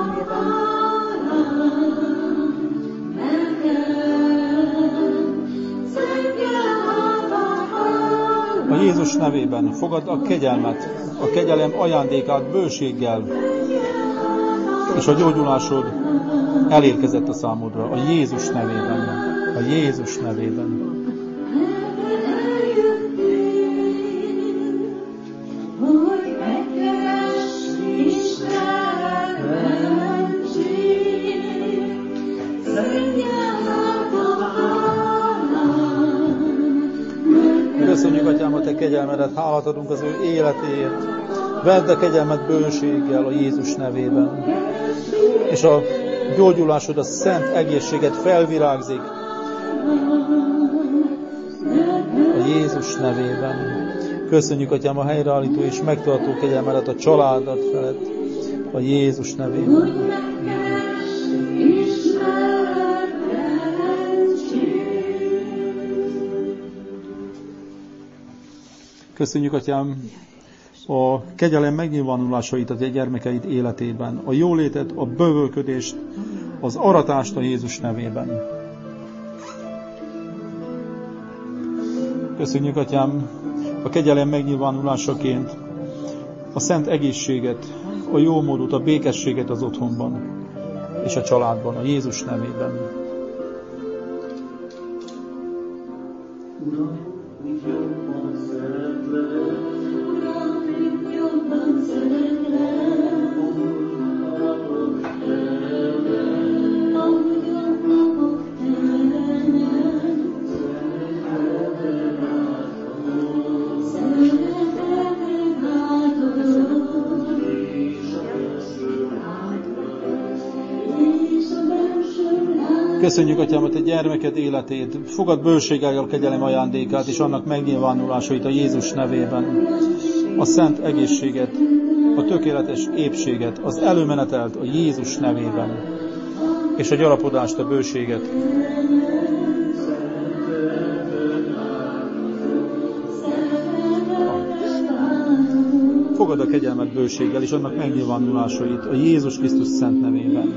B: A Jézus nevében fogadd a kegyelmet, a kegyelem ajándékát bőséggel, és a gyógyulásod elérkezett a számodra. A Jézus nevében. A Jézus nevében. Köszönjük, Atyám, a te kegyelmedet, hálát adunk az ő életéért. Vedd a kegyelmet bőséggel a Jézus nevében. És a gyógyulásod, a szent egészséget felvirágzik a Jézus nevében. Köszönjük, Atyám, a helyreállító és megtartó kegyelmedet a családat felett a Jézus nevében. Köszönjük, Atyám, a kegyelem megnyilvánulásait a te gyermekeid életében, a jólétet, a bővölködést, az aratást a Jézus nevében. Köszönjük, Atyám, a kegyelem megnyilvánulásaként a szent egészséget, a jómódot, a békességet az otthonban és a családban, a Jézus nevében. Uram, köszönjük, Atyám, a te gyermeked életét, fogad bőséggel a kegyelem ajándékát és annak megnyilvánulásait a Jézus nevében, a szent egészséget, a tökéletes épséget, az előmenetelt a Jézus nevében, és a gyarapodást, a bőséget. Fogad a kegyelmet bőséggel és annak megnyilvánulásait a Jézus Krisztus szent nevében.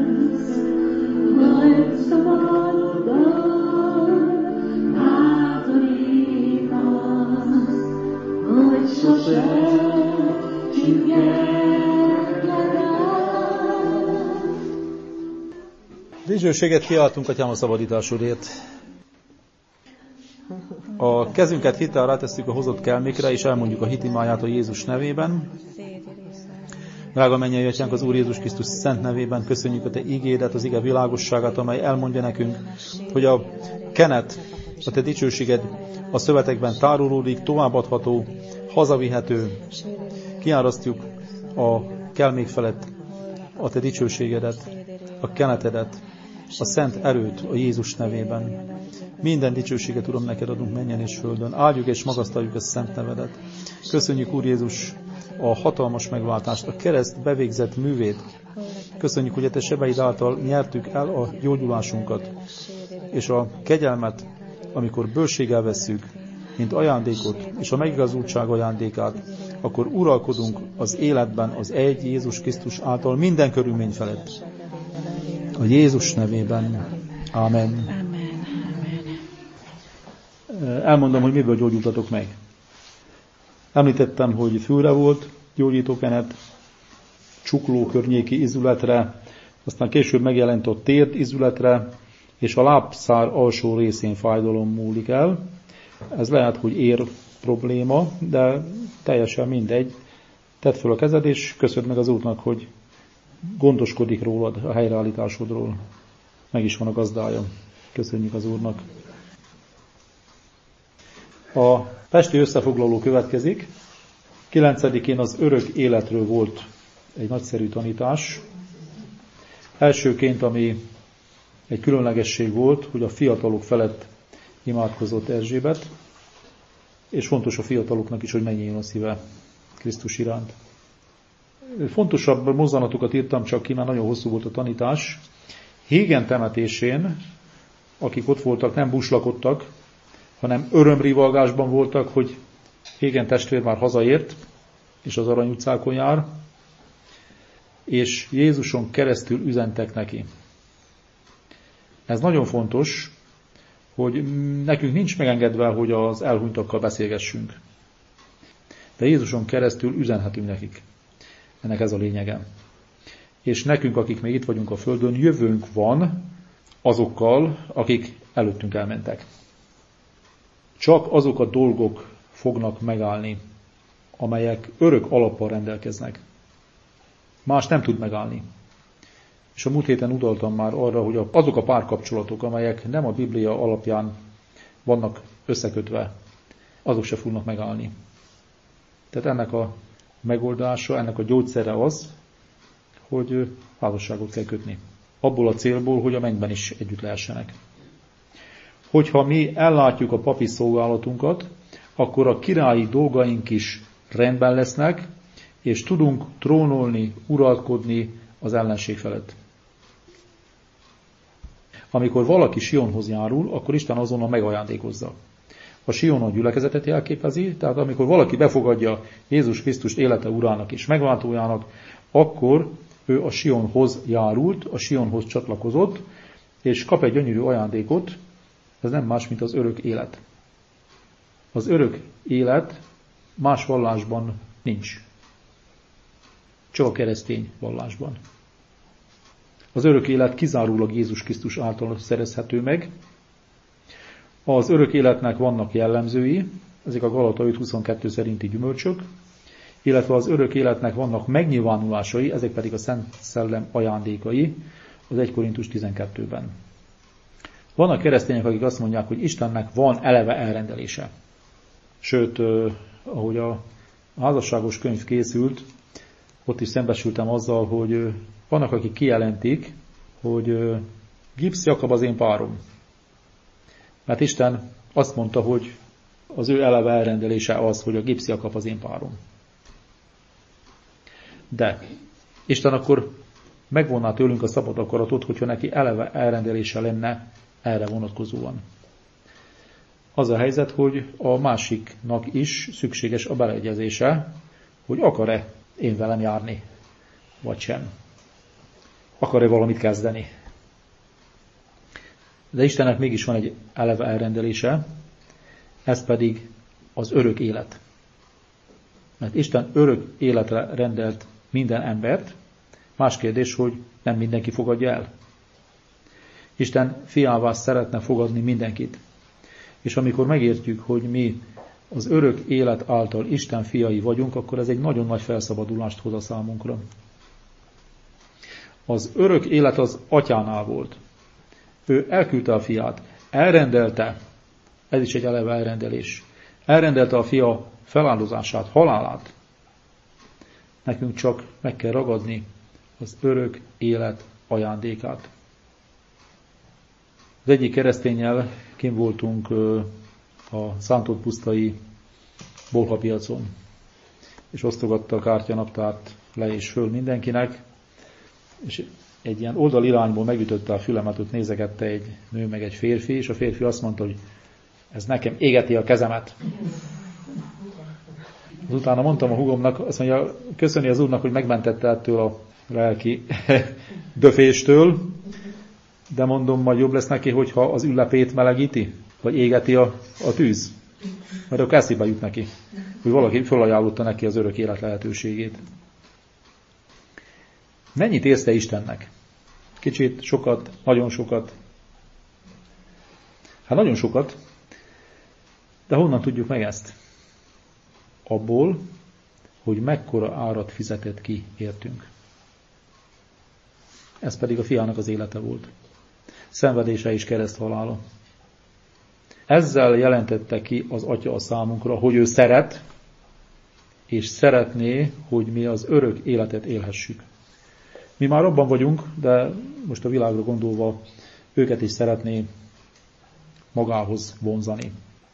A: Köszönjük,
B: Dicsőséget kiáltunk, Atyám, a szabadításodért. A kezünket hittel rátesszük a hozott kelmékre, és elmondjuk a hitimáját a Jézus nevében. Drága mennyei Atyánk, az Úr Jézus Krisztus szent nevében köszönjük a Te igédet, az ige világosságát, amely elmondja nekünk, hogy a kenet, a Te dicsőséged a szövetekben tárolódik, továbbadható, hazavihető. Kiárasztjuk a kelmék felett a Te dicsőségedet, a kenetedet, a szent erőt a Jézus nevében. Minden dicsőséget, Uram, neked adunk mennyen és földön. Áldjuk és magasztaljuk a szent nevedet. Köszönjük, Úr Jézus, a hatalmas megváltást, a kereszt bevégzett művét. Köszönjük, hogy a Te sebeid által nyertük el a gyógyulásunkat, és a kegyelmet, amikor bőséggel vesszük, mint ajándékot, és a megigazultság ajándékát, akkor uralkodunk az életben az egy Jézus Krisztus által minden körülmény felett. A Jézus nevében. Amen. Elmondom, hogy miből gyógyultatok meg. Említettem, hogy fülre volt gyógyítókenet, csukló környéki izületre, aztán később megjelent a térd izületre, és a lábszár alsó részén fájdalom múlik el. Ez lehet, hogy ér probléma, de teljesen mindegy. Tedd fel a kezed, és köszönd meg az Úrnak, hogy gondoskodik rólad, a helyreállításodról. Meg is van a gazdája. Köszönjük az Úrnak. A pesti összefoglaló következik. kilencedikén az örök életről volt egy nagyszerű tanítás. Elsőként, ami egy különlegesség volt, hogy a fiatalok felett imádkozott Erzsébet, és fontos a fiataloknak is, hogy mennyien a szíve Krisztus iránt. Fontosabb mozzanatokat írtam csak ki, mert nagyon hosszú volt a tanítás. Hégen temetésén, akik ott voltak, nem buslakodtak, hanem örömrivalgásban voltak, hogy Hégen testvér már hazaért, és az Arany utcákon jár, és Jézuson keresztül üzentek neki. Ez nagyon fontos, hogy nekünk nincs megengedve, hogy az elhunytakkal beszélgessünk. De Jézuson keresztül üzenhetünk nekik. Ennek ez a lényege. És nekünk, akik még itt vagyunk a Földön, jövőnk van azokkal, akik előttünk elmentek. Csak azok a dolgok fognak megállni, amelyek örök alappal rendelkeznek. Más nem tud megállni. És a múlt héten utaltam már arra, hogy azok a párkapcsolatok, amelyek nem a Biblia alapján vannak összekötve, azok se fognak megállni. Tehát ennek a megoldása, ennek a gyógyszere az, hogy házasságot kell kötni. Abból a célból, hogy a mennyben is együtt lehessenek. Hogyha mi ellátjuk a papi szolgálatunkat, akkor a királyi dolgaink is rendben lesznek, és tudunk trónolni, uralkodni az ellenség felett. Amikor valaki Sionhoz járul, akkor Isten azonnal megajándékozza. A Sion a gyülekezetet jelképezi, tehát amikor valaki befogadja Jézus Krisztust élete urának és megváltójának, akkor ő a Sionhoz járult, a Sionhoz csatlakozott, és kap egy gyönyörű ajándékot, ez nem más, mint az örök élet. Az örök élet más vallásban nincs. Csak a keresztény vallásban. Az örök élet kizárólag Jézus Krisztus által szerezhető meg. Az örök életnek vannak jellemzői, ezek a Galata öt huszonkettő szerinti gyümölcsök, illetve az örök életnek vannak megnyilvánulásai, ezek pedig a Szent Szellem ajándékai az egy Korintus tizenkettőben. Vannak keresztények, akik azt mondják, hogy Istennek van eleve elrendelése. Sőt, ahogy a házasságos könyv készült, ott is szembesültem azzal, hogy vannak, akik kijelentik, hogy Gibbs Jakab az én párom. Mert Isten azt mondta, hogy az ő eleve elrendelése az, hogy a Gibbs Jakab az én párom. De Isten akkor megvonná tőlünk a szabad akaratot, hogyha neki eleve elrendelése lenne erre vonatkozóan. Az a helyzet, hogy a másiknak is szükséges a beleegyezése, hogy akar-e én velem járni, vagy sem. Akar-e valamit kezdeni. De Istennek mégis van egy eleve elrendelése, ez pedig az örök élet. Mert Isten örök életre rendelt minden embert, más kérdés, hogy nem mindenki fogadja el. Isten fiává szeretne fogadni mindenkit. És amikor megértjük, hogy mi az örök élet által Isten fiai vagyunk, akkor ez egy nagyon nagy felszabadulást hoz a számunkra. Az örök élet az atyánál volt. Ő elküldte a fiát, elrendelte, ez is egy eleve elrendelés, elrendelte a fia feláldozását, halálát. Nekünk csak meg kell ragadni az örök élet ajándékát. Az egyik kereszténnyel kint voltunk a Szántott pusztai bolhapiacon, és osztogatta a kártyanaptárt le és föl mindenkinek, és egy ilyen oldalirányból megütötte a fülemet, ott nézegette egy nő meg egy férfi, és a férfi azt mondta, hogy ez nekem égeti a kezemet. Utána mondtam a húgomnak, azt mondja, köszöni az Úrnak, hogy megmentette ettől a lelki döféstől, de mondom, majd jobb lesz neki, hogyha az ünnepét melegíti, vagy égeti a, a tűz. Mert akkor eszébe jut neki, hogy valaki felajánlotta neki az örök élet lehetőségét. Mennyit érsz te Istennek? Kicsit, sokat, nagyon sokat. Hát nagyon sokat, de honnan tudjuk meg ezt? Abból, hogy mekkora árat fizetett ki értünk. Ez pedig a fiának az élete volt. Szenvedése és kereszthalála. Ezzel jelentette ki az Atya a számunkra, hogy ő szeret, és szeretné, hogy mi az örök életet élhessük. Mi már abban vagyunk, de most a világra gondolva őket is szeretné magához vonzani.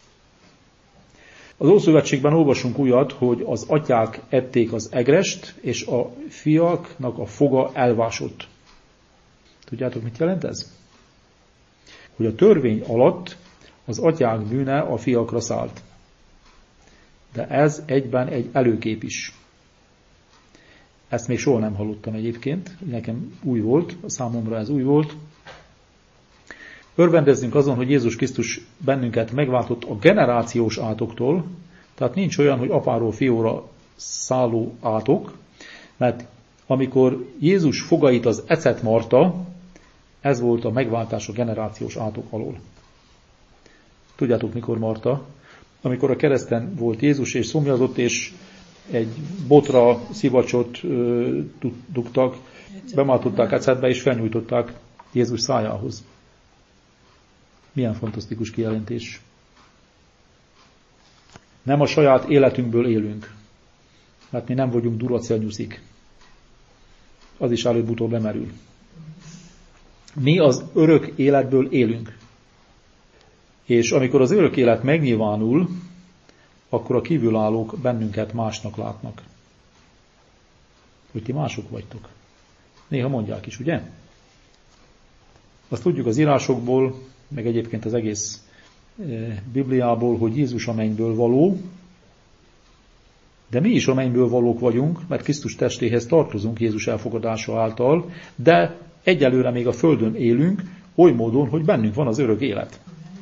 B: Az Ószövetségben olvasunk újat, hogy az atyák ették az egrest, és a fiaknak a foga elvásott. Tudjátok, mit jelent ez? Hogy a törvény alatt az atyák bűne a fiakra szállt. De ez egyben egy előkép is. Ezt még soha nem hallottam egyébként, nekem új volt, a számomra ez új volt. Örvendezzünk azon, hogy Jézus Krisztus bennünket megváltott a generációs átoktól, tehát nincs olyan, hogy apáról fiúra szálló átok, mert amikor Jézus fogait az ecet marta, ez volt a megváltás a generációs átok alól. Tudjátok, mikor marta? Amikor a kereszten volt Jézus, és szomjazott, és egy botra szivacsot ö, dugtak, bemátották ecetbe, és felnyújtották Jézus szájához. Milyen fantasztikus kijelentés. Nem a saját életünkből élünk, mert mi nem vagyunk duracellnyuszik. Az is előbb-utóbb bemerül. Mi az örök életből élünk. És amikor az örök élet megnyilvánul, akkor a kívülállók bennünket másnak látnak. Hogy ti mások vagytok. Néha mondják is, ugye? Azt tudjuk az írásokból, meg egyébként az egész Bibliából, hogy Jézus a mennyből való, de mi is a mennyből valók vagyunk, mert Krisztus testéhez tartozunk Jézus elfogadása által, de egyelőre még a földön élünk, oly módon, hogy bennünk van az örök élet.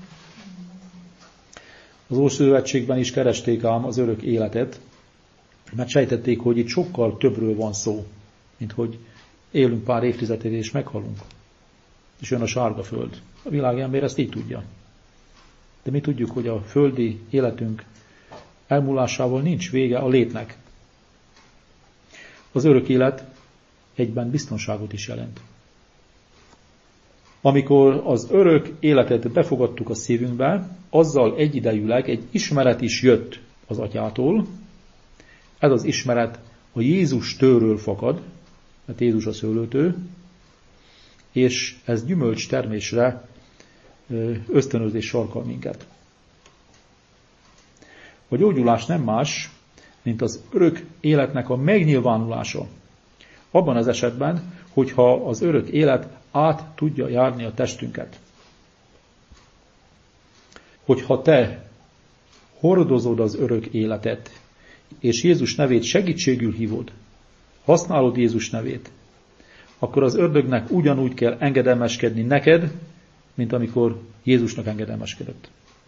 B: Az Ószövetségben is keresték ám az örök életet, mert sejtették, hogy itt sokkal többről van szó, mint hogy élünk pár évtizedet és meghalunk. És jön a sárga föld. A világember ezt így tudja. De mi tudjuk, hogy a földi életünk elmúlásával nincs vége a létnek. Az örök élet egyben biztonságot is jelent. Amikor az örök életet befogadtuk a szívünkbe, azzal egyidejűleg egy ismeret is jött az Atyától. Ez az ismeret a Jézus tőről fakad, mert Jézus a szőlőtő, és ez gyümölcs termésre ösztönöz és sarkal minket. A gyógyulás nem más, mint az örök életnek a megnyilvánulása. Abban az esetben, hogyha az örök élet át tudja járni a testünket. Hogyha te hordozod az örök életet, és Jézus nevét segítségül hívod, használod Jézus nevét, akkor az ördögnek ugyanúgy kell engedelmeskedni neked, mint amikor Jézusnak engedelmeskedett.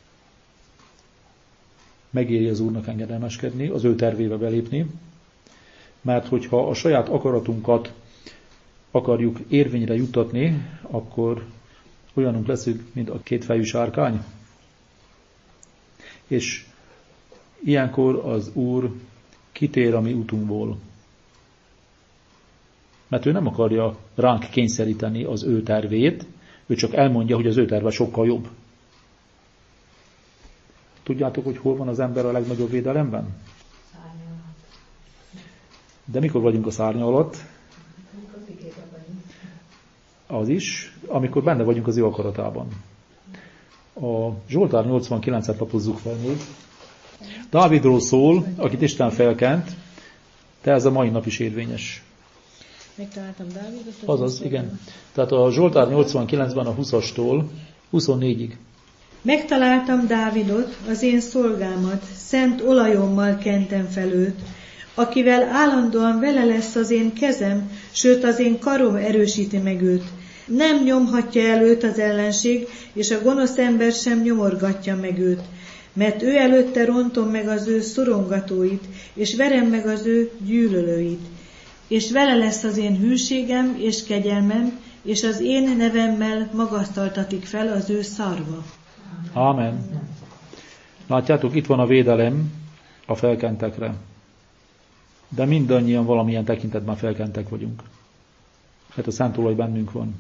B: Megéri az Úrnak engedelmeskedni, az ő tervébe belépni, mert hogyha a saját akaratunkat akarjuk érvényre juttatni, akkor olyanunk leszünk, mint a kétfejű sárkány. És ilyenkor az Úr kitér a mi utunkból. Mert ő nem akarja ránk kényszeríteni az ő tervét, ő csak elmondja, hogy az ő terve sokkal jobb. Tudjátok, hogy hol van az ember a legnagyobb védelemben? De mikor vagyunk a szárnya alatt? Az is, amikor benne vagyunk az ő akaratában. A Zsoltár nyolcvankilencet lapozzuk fel még. Dávidról szól, akit Isten felkent, de ez a mai nap is érvényes.
C: Megtaláltam Dávidot.
B: Azaz, igen. Tehát a Zsoltár nyolcvankilencben a huszastól huszonnégyig.
C: Megtaláltam Dávidot, az én szolgámat, szent olajommal kentem fel őt, akivel állandóan vele lesz az én kezem, sőt az én karom erősíti meg őt. Nem nyomhatja el őt az ellenség, és a gonosz ember sem nyomorgatja meg őt, mert ő előtte rontom meg az ő szorongatóit, és verem meg az ő gyűlölőit. És vele lesz az én hűségem és kegyelmem, és az én nevemmel magasztaltatik fel az ő szarva.
B: Ámen. Látjátok, itt van a védelem a felkentekre. De mindannyian valamilyen tekintetben felkentek vagyunk. Hát a szent olaj bennünk van.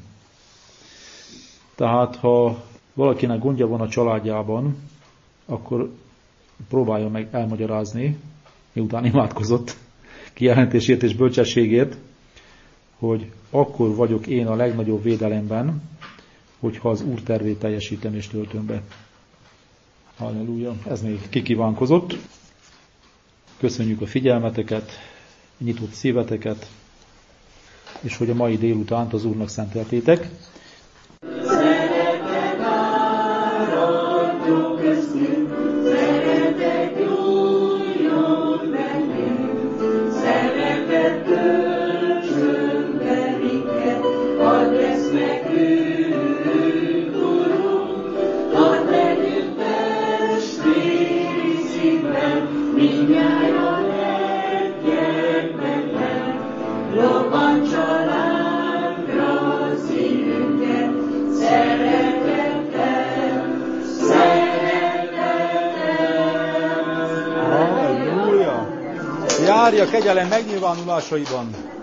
B: Tehát, ha valakinek gondja van a családjában, akkor próbálja meg elmagyarázni, miután imádkozott, kijelentésért és bölcsességért, hogy akkor vagyok én a legnagyobb védelemben, hogyha az Úr tervét teljesítem és töltöm be. Halleluja. Ez még kikívánkozott. Köszönjük a figyelmeteket, nyitott szíveteket, és hogy a mai délutánt az Úrnak szenteltétek. Járj a kegyelem megnyilvánulásaiban!